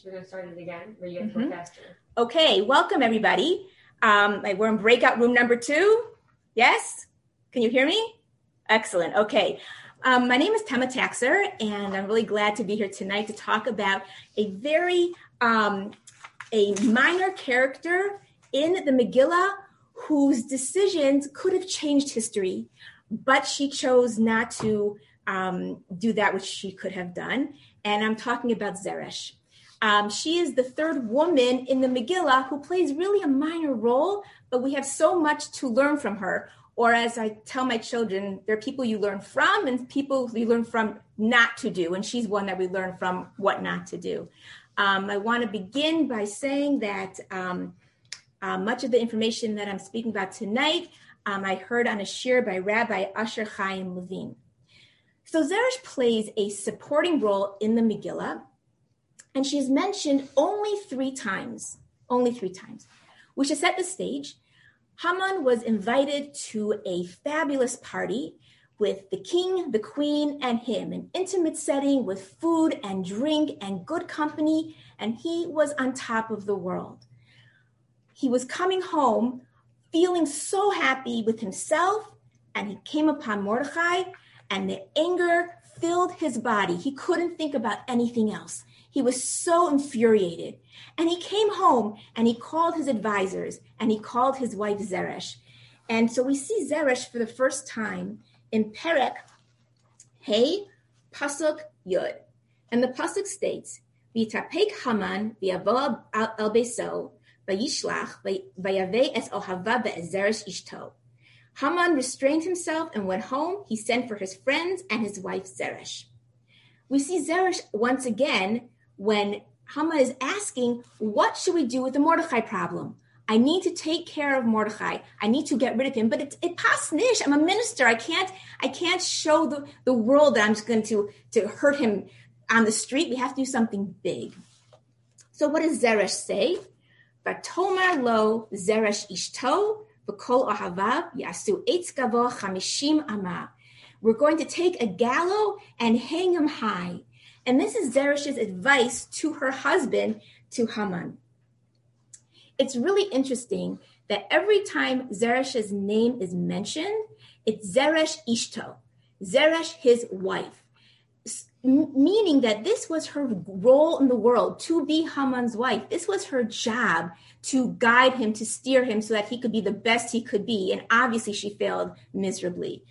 We're going to start it again. Where you guys go faster. Okay, welcome everybody. We're in breakout room number 2. Yes? Can you hear me? Excellent. Okay. My name is Tema Taxer, and I'm really glad to be here tonight to talk about a very a minor character in the Megillah whose decisions could have changed history, but she chose not to do that which she could have done. And I'm talking about Zeresh. She is the third woman in the Megillah who plays really a minor role, but we have so much to learn from her. Or as I tell my children, there are people you learn from and people you learn from not to do. And she's one that we learn from what not to do. I want to begin by saying that much of the information that I'm speaking about tonight, I heard on a shir by Rabbi Asher Chaim Levine. So Zeresh plays a supporting role in the Megillah, and she's mentioned only 3 times, which should set the stage. Haman was invited to a fabulous party with the king, the queen, and him, an intimate setting with food and drink and good company, and he was on top of the world. He was coming home feeling so happy with himself, and he came upon Mordechai, and the anger filled his body. He couldn't think about anything else. He was so infuriated. And he came home and he called his advisors and he called his wife Zeresh. And so we see Zeresh for the first time in Perek Hey Pasuk Yud. And the Pasuk states, V'yitapek Haman v'yavo el beso v'yishlach v'yaveh es ohava ve'zeresh ishto. Haman restrained himself and went home. He sent for his friends and his wife Zeresh. We see Zeresh once again when Haman is asking, what should we do with the Mordechai problem? I need to take care of Mordechai. I need to get rid of him, but it pasnish. I'm a minister. I can't show the world that I'm just going to hurt him on the street. We have to do something big. So what does Zeresh say? V'tomar lo Zeresh ishto v'kol ohavav yasu eitz gavo 50 amah. We're going to take a gallows and hang him high. And this is Zeresh's advice to her husband, to Haman. It's really interesting that every time Zeresh's name is mentioned, it's Zeresh Ishto, Zeresh his wife, meaning that this was her role in the world, to be Haman's wife. This was her job, to guide him, to steer him so that he could be the best he could be. And obviously she failed miserably.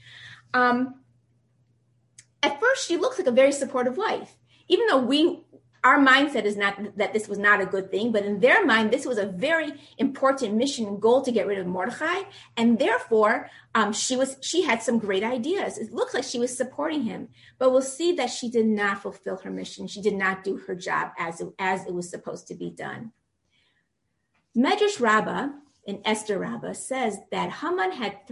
At first, she looks like a very supportive wife, even though our mindset is not that this was not a good thing, but in their mind, this was a very important mission and goal to get rid of Mordechai, and therefore, she had some great ideas. It looks like she was supporting him, but we'll see that she did not fulfill her mission. She did not do her job as it was supposed to be done. Medrash Rabbah in Esther Rabbah says that Haman had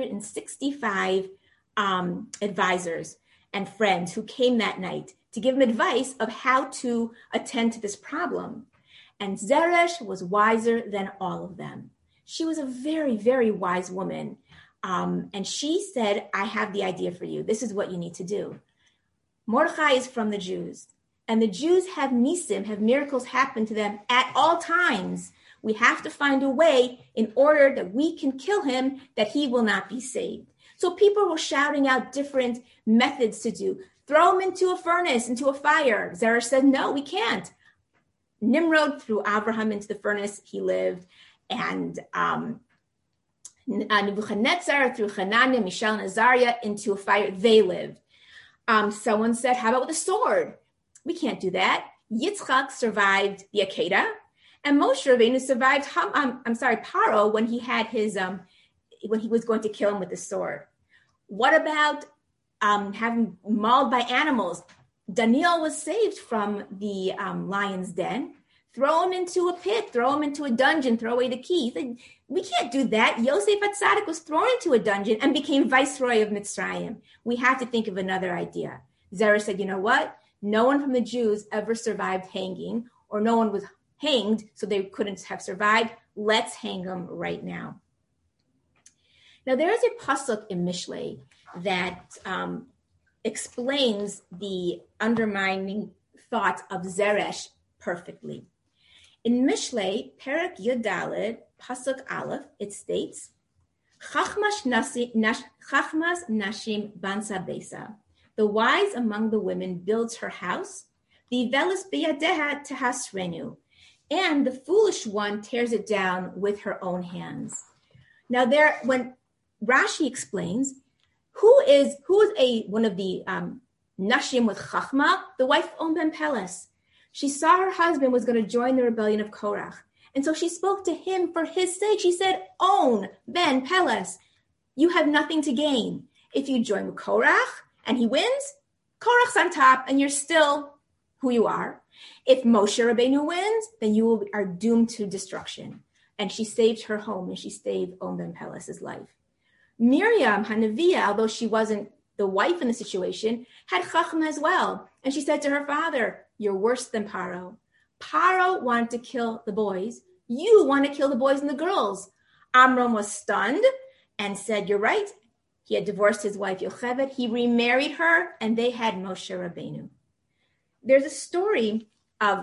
365 advisors and friends who came that night to give him advice of how to attend to this problem. And Zeresh was wiser than all of them. She was a very, very wise woman. And she said, I have the idea for you. This is what you need to do. Mordechai is from the Jews. And the Jews have nisim, have miracles happen to them at all times. We have to find a way in order that we can kill him, that he will not be saved. So people were shouting out different methods to do. Throw him into a furnace, into a fire. Zeresh said, no, we can't. Nimrod threw Abraham into the furnace. He lived. And Nebuchadnezzar threw Hananiah, Mishael, and Azariah into a fire. They lived. Someone said, how about with a sword? We can't do that. Yitzchak survived the Akedah. And Moshe Rabbeinu survived Paro when he had his when he was going to kill him with the sword. What about having mauled by animals? Daniel was saved from the lion's den. Throw him into a pit, throw him into a dungeon, throw away the key. He said, we can't do that. Yosef HaTzadik was thrown into a dungeon and became viceroy of Mitzrayim. We have to think of another idea. Zeresh said, you know what? No one from the Jews ever survived hanging, or no one was hanged, so they couldn't have survived. Let's hang them right now. Now, there is a pasuk in Mishlei that explains the undermining thoughts of Zeresh perfectly. In Mishlei, Perek Yudalid, Pasuk Aleph, it states, Chachmas Nashim Bansa Besa. The wise among the women builds her house, Vivelis Biyadeha Tehasrenu, and the foolish one tears it down with her own hands. Now when Rashi explains, who is one of the Nashim with Chachma? The wife of On ben Peles. She saw her husband was going to join the rebellion of Korach. And so she spoke to him for his sake. She said, On ben Peles, you have nothing to gain. If you join with Korach and he wins, Korach's on top and you're still who you are. If Moshe Rabbeinu wins, then you are doomed to destruction. And she saved her home and she saved On ben Peles' life. Miriam Hanaviah, although she wasn't the wife in the situation, had Chachma as well. And she said to her father, you're worse than Paro. Paro wanted to kill the boys. You want to kill the boys and the girls. Amram was stunned and said, you're right. He had divorced his wife Yocheved. He remarried her and they had Moshe Rabbeinu. There's a story of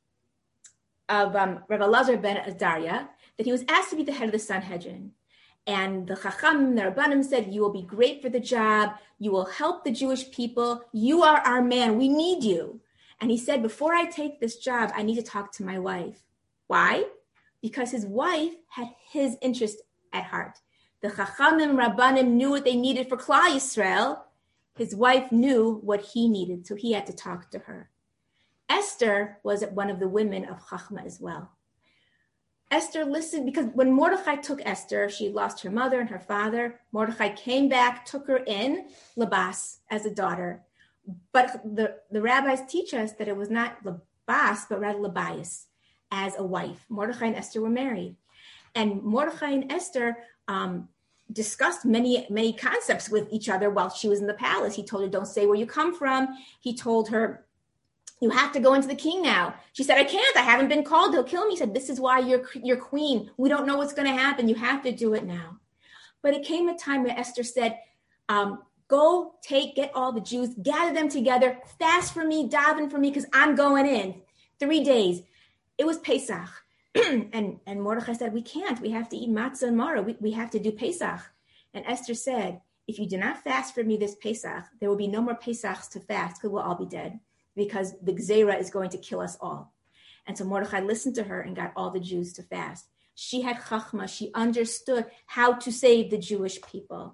Rav Elazar ben Azariah that he was asked to be the head of the Sanhedrin. And the Chacham, the Rabbanim said, you will be great for the job. You will help the Jewish people. You are our man. We need you. And he said, before I take this job, I need to talk to my wife. Why? Because his wife had his interest at heart. The Chachamim, Rabbanim knew what they needed for Klal Yisrael. His wife knew what he needed, so he had to talk to her. Esther was one of the women of Chachma as well. Esther listened, because when Mordechai took Esther, she lost her mother and her father. Mordechai came back, took her in Labas as a daughter. But the rabbis teach us that it was not Labas, but rather Labias as a wife. Mordechai and Esther were married. And Mordechai and Esther discussed many concepts with each other while she was in the palace. He told her, don't say where you come from. He told her, you have to go into the king now. She said, I can't. I haven't been called. He'll kill me. He said, this is why you're queen. We don't know what's going to happen. You have to do it now. But it came a time where Esther said, go get all the Jews, gather them together, fast for me, daven for me, because I'm going in 3 days. It was Pesach. and Mordechai said, we can't. We have to eat matzah and maror. We have to do Pesach. And Esther said, if you do not fast for me this Pesach, there will be no more Pesachs to fast because we'll all be dead, because the Gzeira is going to kill us all. And so Mordechai listened to her and got all the Jews to fast. She had Chachma. She understood how to save the Jewish people.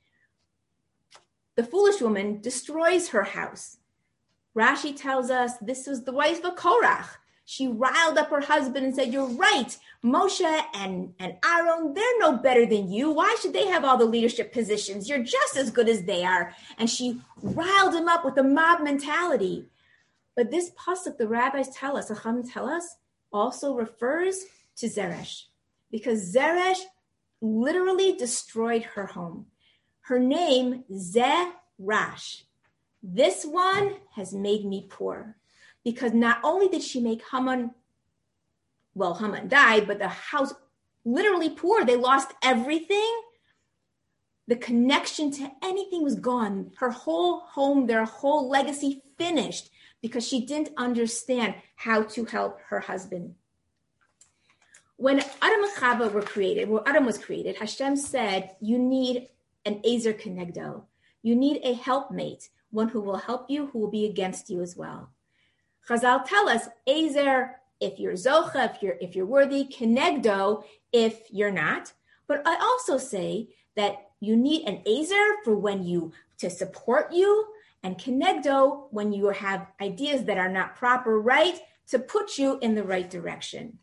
The foolish woman destroys her house. Rashi tells us this was the wife of Korach. She riled up her husband and said, you're right. Moshe and Aaron, they're no better than you. Why should they have all the leadership positions? You're just as good as they are. And she riled him up with a mob mentality. But this pasuk, the rabbis tell us, the Chachamim tell us, also refers to Zeresh, because Zeresh literally destroyed her home. Her name, Zerash. This one has made me poor, because not only did she make Haman died, but the house literally poor. They lost everything. The connection to anything was gone. Her whole home, their whole legacy finished, because she didn't understand how to help her husband. When Adam and Chava were created, Adam was created, Hashem said, you need an Ezer Kenegdo. You need a helpmate, one who will help you, who will be against you as well. Chazal tell us, Ezer, if you're Zocha, if you're worthy, Kenegdo, if you're not. But I also say that you need an Ezer for to support you, and Kenegdo when you have ideas that are not proper, right, to put you in the right direction.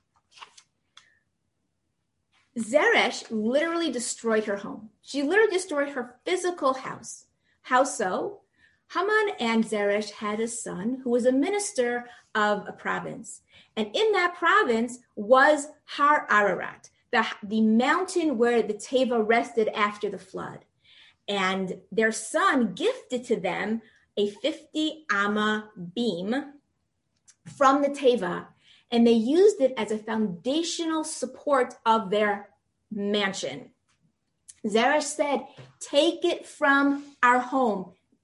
Zeresh literally destroyed her home. She literally destroyed her physical house. How so? Haman and Zeresh had a son who was a minister of a province. And in that province was Har Ararat, the mountain where the Teva rested after the flood. And their son gifted to them a 50 amma beam from the Teva, and they used it as a foundational support of their mansion. Zeresh said, take it from our home.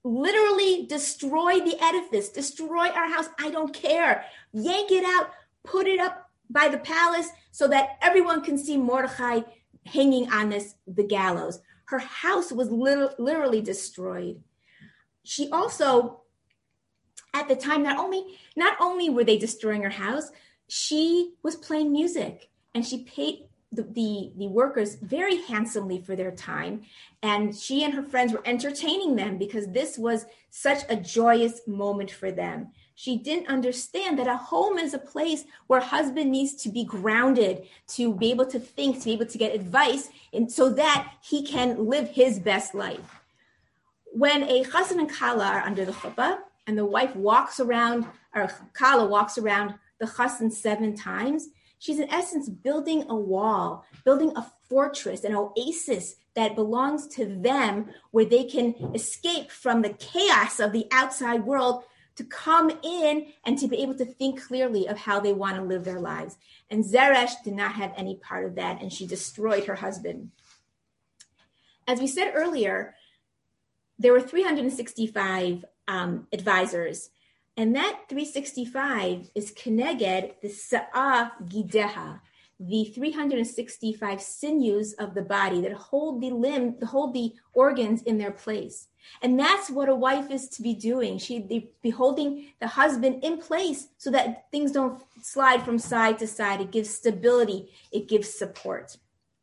literally destroy the edifice, destroy our house. I don't care. Yank it out, put it up by the palace so that everyone can see Mordechai hanging on the gallows. Her house was literally destroyed. She also, at the time, not only were they destroying her house, she was playing music, and she paid the workers very handsomely for their time. And she and her friends were entertaining them because this was such a joyous moment for them. She didn't understand that a home is a place where a husband needs to be grounded, to be able to think, to be able to get advice, and so that he can live his best life. When a chassan and kala are under the chuppah, and the wife walks around, or kala walks around the chassan 7 times, she's in essence building a wall, building a fortress, an oasis that belongs to them, where they can escape from the chaos of the outside world to come in and to be able to think clearly of how they want to live their lives. And Zeresh did not have any part of that, and she destroyed her husband. As we said earlier, there were 365 advisors, and that 365 is keneged the Sa'ah Gideha, the 365 sinews of the body that hold the organs in their place. And that's what a wife is to be doing. She'd be holding the husband in place so that things don't slide from side to side. It gives stability. It gives support.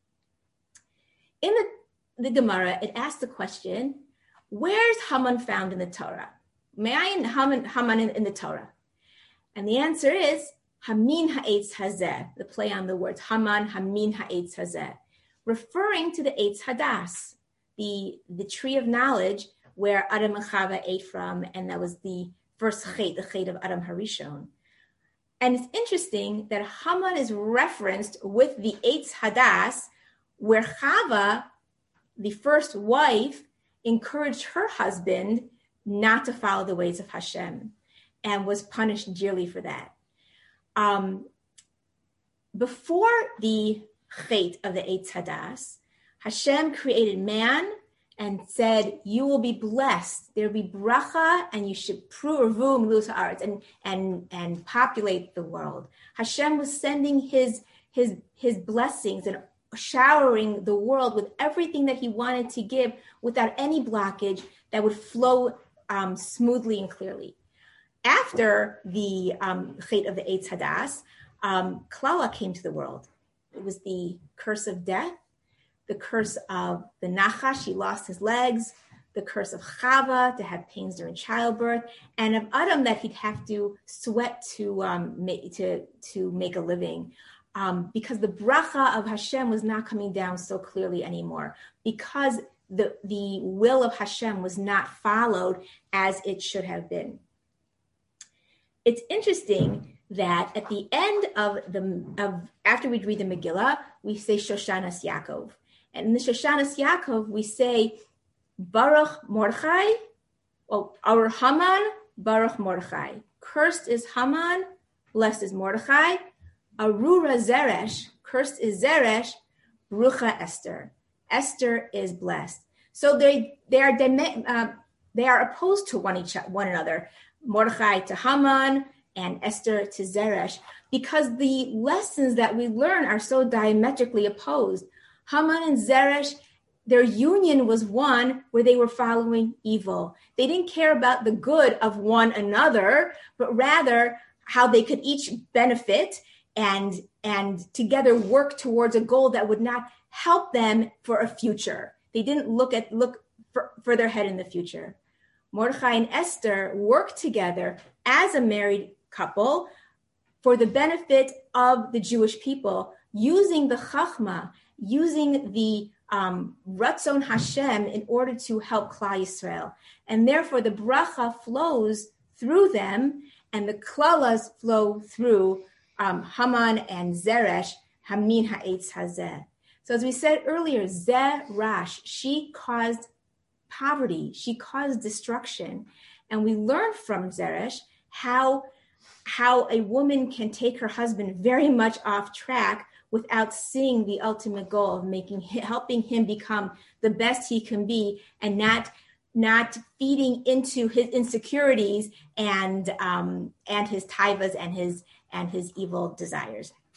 In the Gemara, it asks the question, where's Haman found in the Torah? Me'ayin Haman in the Torah? And the answer is Hamin ha'etz hazeh, the play on the words Haman, Hamin ha'etz hazeh, referring to the Eitz Hadas, the tree of knowledge where Adam and Chava ate from, and that was the first chet, the chet of Adam Harishon. And it's interesting that Haman is referenced with the Eitz Hadas, where Chava, the first wife, encouraged her husband not to follow the ways of Hashem, and was punished dearly for that. Before the chet of the Eitz Hadas, Hashem created man and said, you will be blessed. There will be bracha, and you should pruvum luz haaretz, and populate the world. Hashem was sending his blessings and showering the world with everything that he wanted to give without any blockage, that would flow smoothly and clearly. After the chet of the Eitz Hadas, Klala came to the world. It was the curse of death, the curse of the Nachash, he lost his legs, the curse of Chava, to have pains during childbirth, and of Adam, that he'd have to sweat to make a living, because the bracha of Hashem was not coming down so clearly anymore, because the will of Hashem was not followed as it should have been. It's interesting that at the end of after we read the Megillah, we say Shoshanas Yaakov. And in the Shoshanas Yaakov, we say Baruch Mordechai, our Haman, Baruch Mordechai. Cursed is Haman, blessed is Mordechai. Arura Zeresh, cursed is Zeresh, Brucha Esther. Esther is blessed. So they are opposed to one another. Mordechai to Haman and Esther to Zeresh, because the lessons that we learn are so diametrically opposed. Haman and Zeresh, their union was one where they were following evil. They didn't care about the good of one another, but rather how they could each benefit and together work towards a goal that would not help them for a future. They didn't look further ahead in the future. Mordechai and Esther worked together as a married couple for the benefit of the Jewish people, using the Chachma, using the Ratzon Hashem in order to help Klal Yisrael. And therefore the bracha flows through them, and the klalas flow through Haman and Zeresh, Hamin ha'etz hazeh. So as we said earlier, Zerash, she caused poverty, she caused destruction. And we learn from Zeresh how a woman can take her husband very much off track without seeing the ultimate goal of helping him become the best he can be, and not not feeding into his insecurities and his taivas and his evil desires.